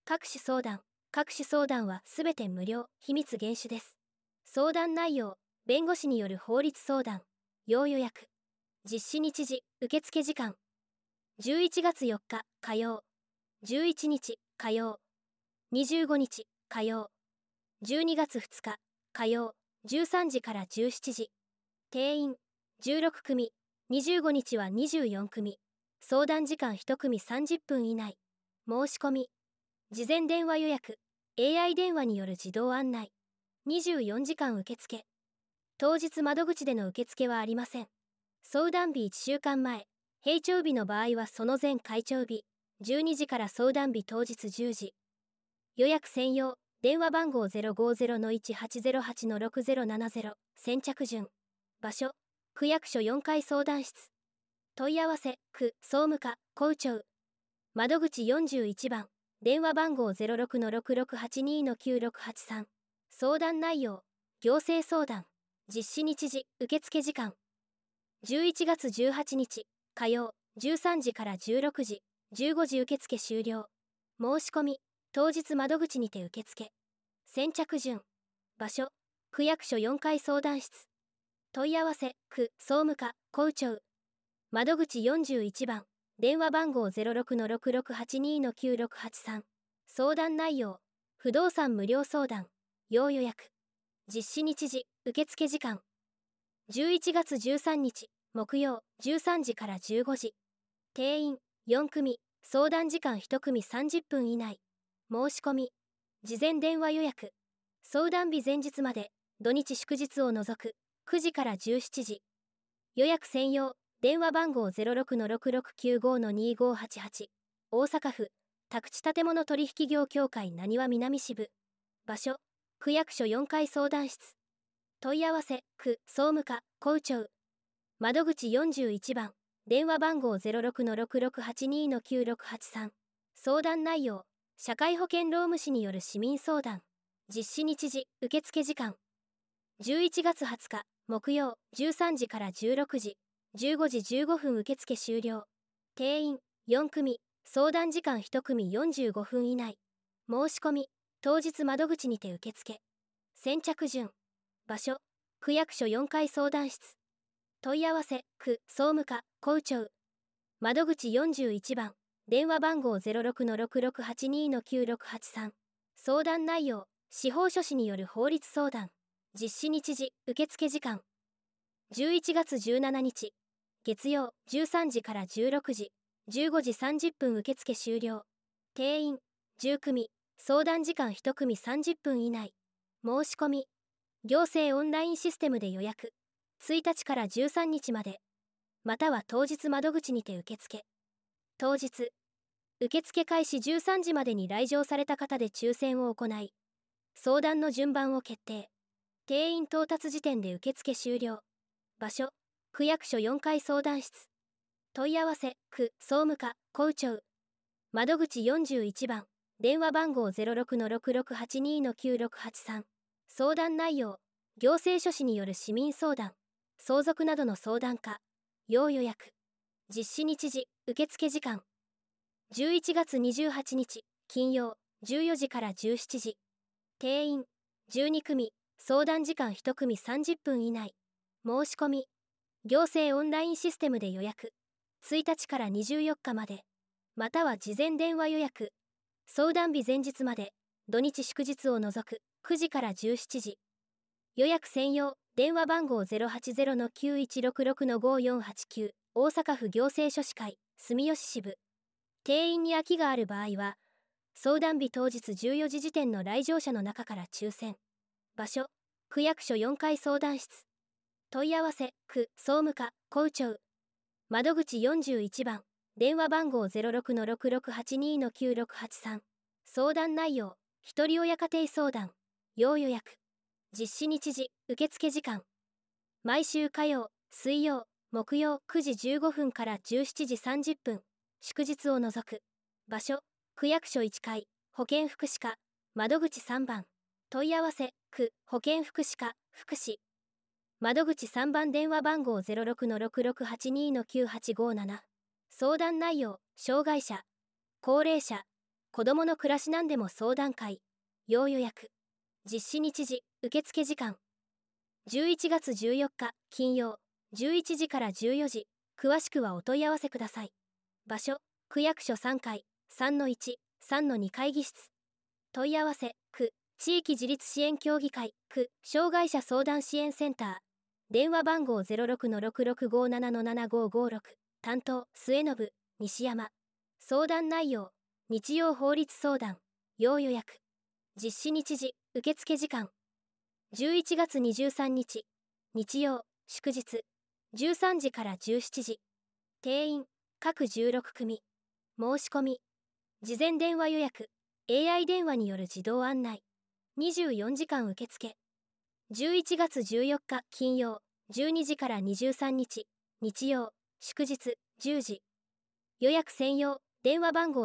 各種相談。各種相談はすべて無料、秘密厳守です。相談内容、弁護士による法律相談、要予約。実施日時、受付時間。11月4日火曜、11日火曜、25日火曜、12月2日火曜、13時から17時。定員、16組、25日は24組。相談時間1組30分以内。申し込み。事前電話予約、AI 電話による自動案内。24時間受付。当日窓口での受付はありません。相談日1週間前、閉庁日の場合はその前開庁日、12時から相談日当日10時。予約専用、電話番号 050-1808-6070、先着順。場所、区役所4階相談室。問い合わせ、区、総務課、校長。窓口41番、電話番号 06-6682-9683。相談内容、行政相談。実施日時、受付時間。11月18日、火曜、13時から16時、15時受付終了。申し込み、当日窓口にて受付。先着順。場所、区役所4階相談室。問い合わせ、区、総務課、校長。窓口41番、電話番号 06-6682-9683。相談内容、不動産無料相談、要予約。実施日時、受付時間。11月13日、木曜、13時から15時。定員、4組、相談時間1組30分以内。申し込み。事前電話予約。相談日前日まで、土日祝日を除く、9時から17時。予約専用、電話番号 06-6695-2588。大阪府、宅地建物取引業協会浪速南支部。場所、区役所4階相談室。問い合わせ、区、総務課、校長。窓口41番、電話番号 06-6682-9683。相談内容、社会保険労務士による市民相談。実施日時、受付時間。11月20日、木曜、13時から16時、15時15分受付終了。定員、4組、相談時間1組45分以内。申し込み、当日窓口にて受付。先着順。場所、区役所4階相談室。問い合わせ、区、総務課、校長。窓口41番、電話番号 06-6682-9683。相談内容、司法書士による法律相談。実施日時、受付時間。11月17日、月曜、13時から16時、15時30分受付終了。定員、10組、相談時間1組30分以内。申し込み。行政オンラインシステムで予約。1日から13日まで。または当日窓口にて受付。当日、受付開始13時までに来場された方で抽選を行い、相談の順番を決定。定員到達時点で受付終了。場所、区役所4階相談室。問い合わせ、区、総務課、校長。窓口41番、電話番号 06-6682-9683。相談内容、行政書士による市民相談、相続などの相談課、要予約。実施日時、受付時間。11月28日、金曜、14時から17時。定員、12組、相談時間1組30分以内。申し込み。行政オンラインシステムで予約。1日から24日まで。または事前電話予約。相談日前日まで、土日祝日を除く、9時から17時。予約専用、電話番号 080-9166-5489、大阪府行政書士会、住吉支部。定員に空きがある場合は、相談日当日14時時点の来場者の中から抽選。場所、区役所4階相談室。問い合わせ、区、総務課、校長。窓口41番、電話番号 06-6682-9683。相談内容、一人親家庭相談、要予約。実施日時、受付時間。毎週火曜、水曜、木曜9時15分から17時30分、祝日を除く。場所、区役所1階、保健福祉課、窓口3番。問い合わせ、区、保健福祉課、福祉。窓口3番電話番号 06-6682-9857。相談内容、障害者、高齢者、 子どもの暮らしなんでも相談会、要予約。実施日時、受付時間。11月14日、金曜、11時から14時。詳しくはお問い合わせください。場所、区役所3階、3-1、3-2会議室。問い合わせ、区、地域自立支援協議会、区、障害者相談支援センター。電話番号 06-6657-7556。担当、末信、西山。相談内容、日曜法律相談、要予約。実施日時、受付時間。11月23日、日曜、祝日、13時から17時。定員、各16組。申し込み。事前電話予約、AI 電話による自動案内。24時間受付。11月14日、金曜、12時から23日、日曜、祝日、10時。予約専用、電話番号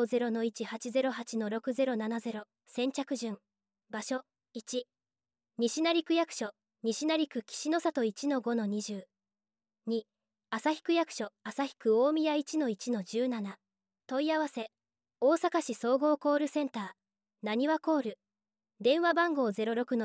050-1808-6070。先着順。場所、1。西成区役所、西成区岸の里 1-5-20。2、旭区役所、旭区大宮 1-1-17。問い合わせ、大阪市総合コールセンター、なにわコール。電話番号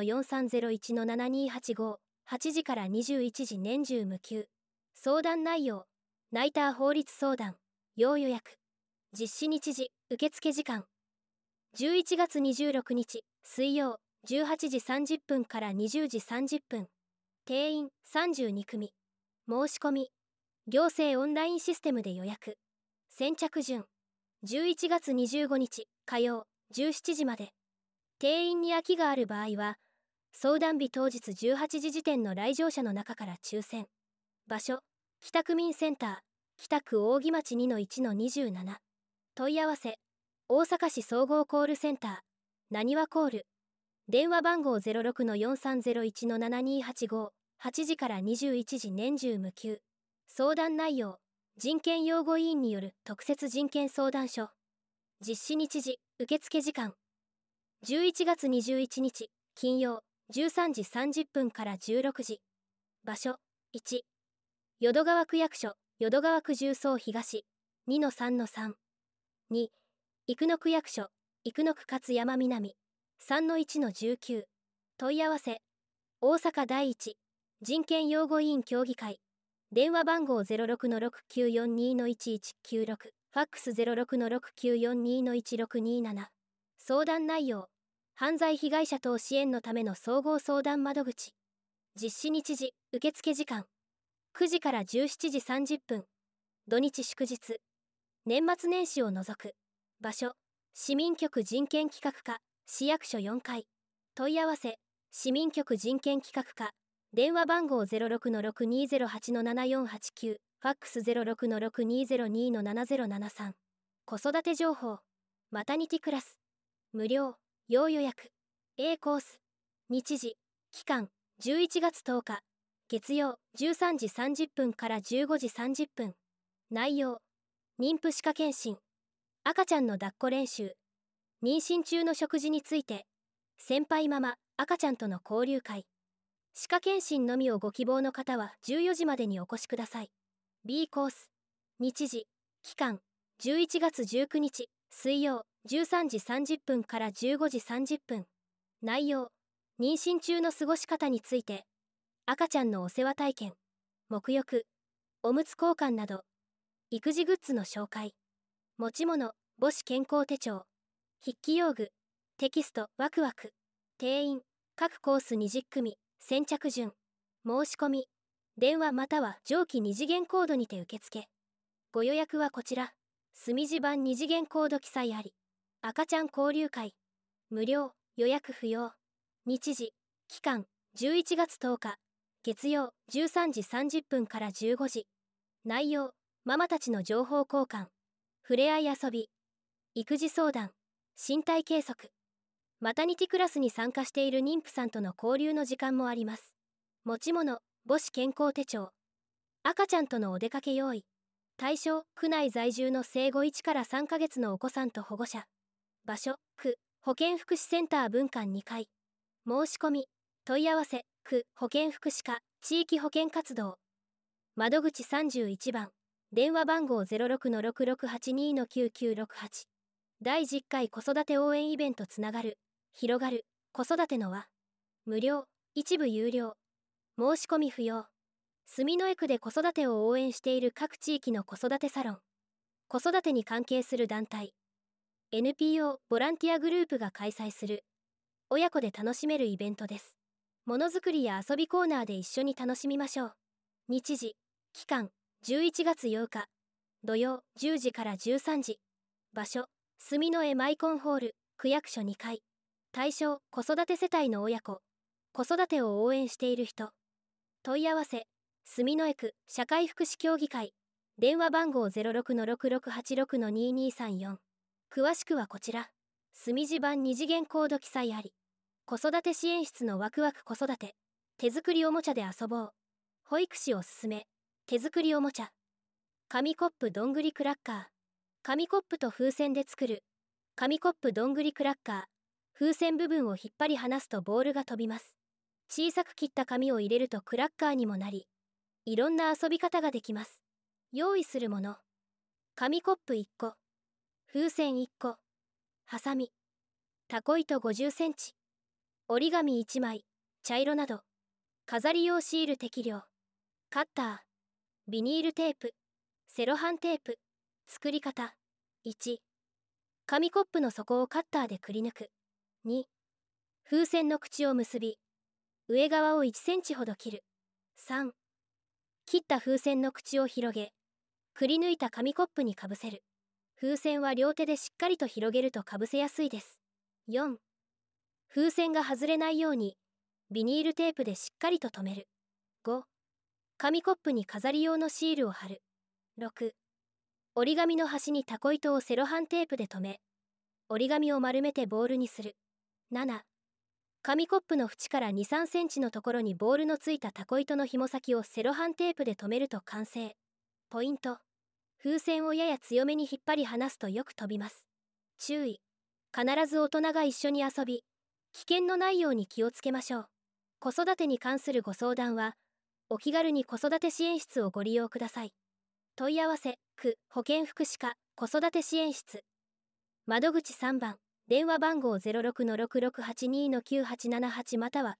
06-4301-7285。8時から21時年中無休。相談内容、ナイター法律相談、要予約。実施日時、受付時間。11月26日、水曜、18時30分から20時30分。定員32組。申し込み。行政オンラインシステムで予約。先着順。11月25日、火曜、17時まで。定員に空きがある場合は、相談日当日18時時点の来場者の中から抽選。場所、北区民センター、北区扇町 2-1-27。問い合わせ、大阪市総合コールセンター、なにわコール。電話番号 06-4301-7285。8時から21時年中無休。相談内容、人権擁護委員による特設人権相談所。実施日時、受付時間。11月21日、金曜、13時30分から16時。場所、1。淀川区役所、淀川区重曹東、2-3-3。2、生野区役所、生野区勝山南、3-1-19。問い合わせ、大阪第一、人権擁護委員協議会。電話番号 06-6942-1196。ファックス 06-6942-1627。相談内容、犯罪被害者等支援のための総合相談窓口。実施日時、受付時間。9時から17時30分。土日祝日。年末年始を除く。場所、市民局人権企画課、市役所4階。問い合わせ、市民局人権企画課。電話番号 06-6208-7489。ファックス 06-6202-7073。子育て情報。マタニティクラス。無料。要予約。A コース。日時。期間。11月10日。月曜13時30分から15時30分。内容。妊婦歯科検診。赤ちゃんの抱っこ練習。妊娠中の食事について。先輩ママ、赤ちゃんとの交流会。歯科検診のみをご希望の方は14時までにお越しください。B コース。日時。期間。11月19日、水曜、13時30分から15時30分。内容。妊娠中の過ごし方について。赤ちゃんのお世話体験。沐浴。おむつ交換など。育児グッズの紹介。持ち物、母子健康手帳。筆記用具。テキスト、ワクワク。定員。各コース20組。先着順。申し込み。電話または上記2次元コードにて受付。ご予約はこちら。墨字版2次元コード記載あり。赤ちゃん交流会。無料、予約不要。日時。期間。11月10日。月曜、13時30分から15時。内容。ママたちの情報交換。触れ合い遊び。育児相談。身体計測。マタニティクラスに参加している妊婦さんとの交流の時間もあります。持ち物、母子健康手帳。赤ちゃんとのお出かけ用意。対象、区内在住の生後1から3ヶ月のお子さんと保護者。場所、区、保健福祉センター分館2階。申し込み、問い合わせ、区、保健福祉課、地域保健活動。窓口31番。電話番号 06-6682-9968。 第10回子育て応援イベントつながる、広がる、子育ての輪。無料、一部有料。申し込み不要。住之江区で子育てを応援している各地域の子育てサロン。子育てに関係する団体。NPO ボランティアグループが開催する親子で楽しめるイベントです。ものづくりや遊びコーナーで一緒に楽しみましょう。日時、期間、11月8日、土曜10時から13時。場所、住之江マイコンホール、区役所2階。対象、子育て世帯の親子。子育てを応援している人。問い合わせ、住之江区社会福祉協議会。電話番号 06-6686-2234。詳しくはこちら。住地版二次元コード記載あり。子育て支援室のワクワク子育て。手作りおもちゃで遊ぼう。保育士おすすめ。手作りおもちゃ。紙コップどんぐりクラッカー。紙コップと風船で作る。紙コップどんぐりクラッカー。風船部分を引っ張り離すとボールが飛びます。小さく切った紙を入れるとクラッカーにもなり、いろんな遊び方ができます。用意するもの。紙コップ1個。風船1個。ハサミ。タコ糸50センチ。折り紙1枚。茶色など。飾り用シール適量。カッター。ビニールテープ。セロハンテープ。作り方。1、紙コップの底をカッターでくり抜く。2、風船の口を結び、上側を1センチほど切る。3、切った風船の口を広げ、くり抜いた紙コップにかぶせる。風船は両手でしっかりと広げるとかぶせやすいです。4、風船が外れないように、ビニールテープでしっかりと留める。5、紙コップに飾り用のシールを貼る。6、折り紙の端にタコ糸をセロハンテープで留め、折り紙を丸めてボールにする。7、紙コップの縁から2、3センチのところにボールのついたタコ糸の紐先をセロハンテープで留めると完成。ポイント。風船をやや強めに引っ張り離すとよく飛びます。注意。必ず大人が一緒に遊び、危険のないように気をつけましょう。子育てに関するご相談は、お気軽に子育て支援室をご利用ください。問い合わせ、区保健福祉課子育て支援室。窓口3番、電話番号 06-6682-9878 または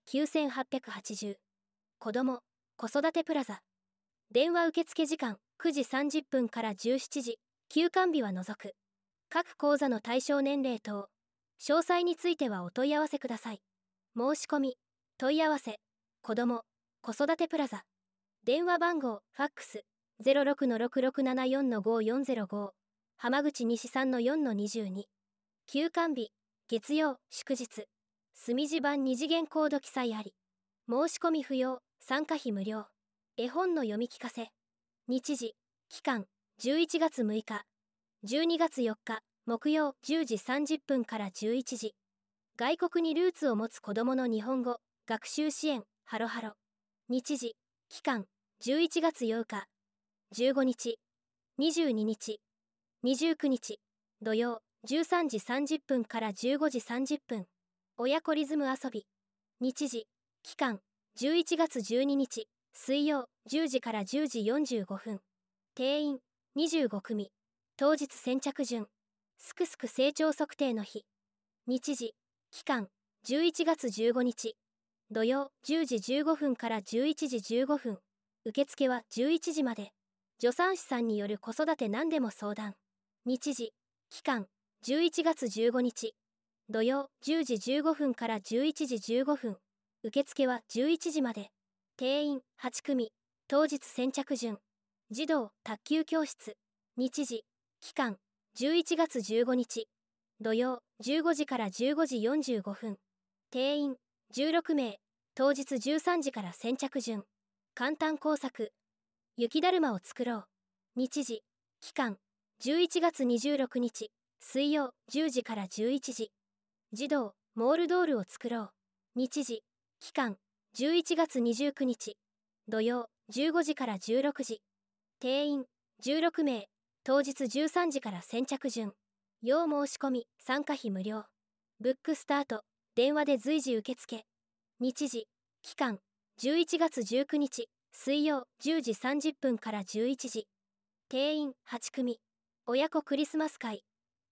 9880。子ども、子育てプラザ。電話受付時間9時30分から17時、休館日は除く。各講座の対象年齢等、詳細についてはお問い合わせください。申し込み、問い合わせ、子ども、子育てプラザ。電話番号、ファックス、06-6674-5405。浜口西3-4-22。休館日、月曜、祝日。住地版二次元コード記載あり。申し込み不要、参加費無料。絵本の読み聞かせ。日時、期間、11月6日。12月4日、木曜10時30分から11時。外国にルーツを持つ子どもの日本語、学習支援、ハロハロ。日時、期間、11月8日。15日、22日、29日、土曜、13時30分から15時30分。親子リズム遊び。日時、期間、11月12日、水曜、10時から10時45分。定員、25組。当日先着順。すくすく成長測定の日。日時、期間、11月15日。土曜、10時15分から11時15分。受付は11時まで。助産師さんによる子育て何でも相談。日時、期間、11月15日。土曜、10時15分から11時15分。受付は11時まで。定員、8組。当日先着順。児童、卓球教室。日時、期間、11月15日。土曜、15時から15時45分。定員、16名。当日13時から先着順。簡単工作。雪だるまを作ろう。日時、期間、11月26日、水曜、10時から11時。児童、モールドールを作ろう。日時、期間、11月29日、土曜、15時から16時。定員、16名。当日13時から先着順。要申し込み、参加費無料。ブックスタート、電話で随時受付。日時、期間、11月19日、水曜、10時30分から11時。定員、8組。親子クリスマス会。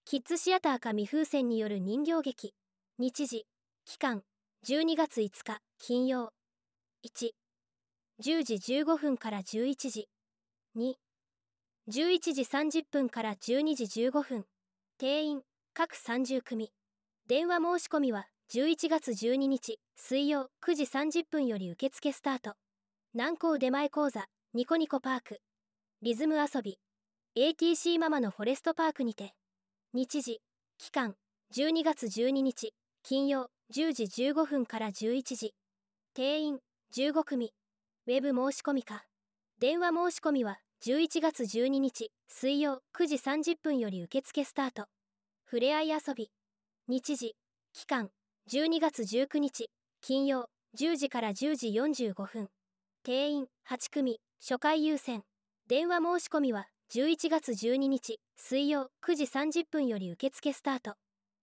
キッズシアター紙風船による人形劇。日時、期間、12月5日、金曜。1、10時15分から11時。2、11時30分から12時15分。定員、各30組。電話申し込みは11月12日、水曜9時30分より受付スタート。南港出前講座、ニコニコパーク。リズム遊び。ATC ママのフォレストパークにて。日時、期間、12月12日、金曜、10時15分から11時。定員、15組。ウェブ申し込みか。電話申し込みは、11月12日、水曜、9時30分より受付スタート。ふれあい遊び。日時、期間、12月19日、金曜、10時から10時45分。定員、8組、初回優先。電話申し込みは、11月12日、水曜、9時30分より受付スタート。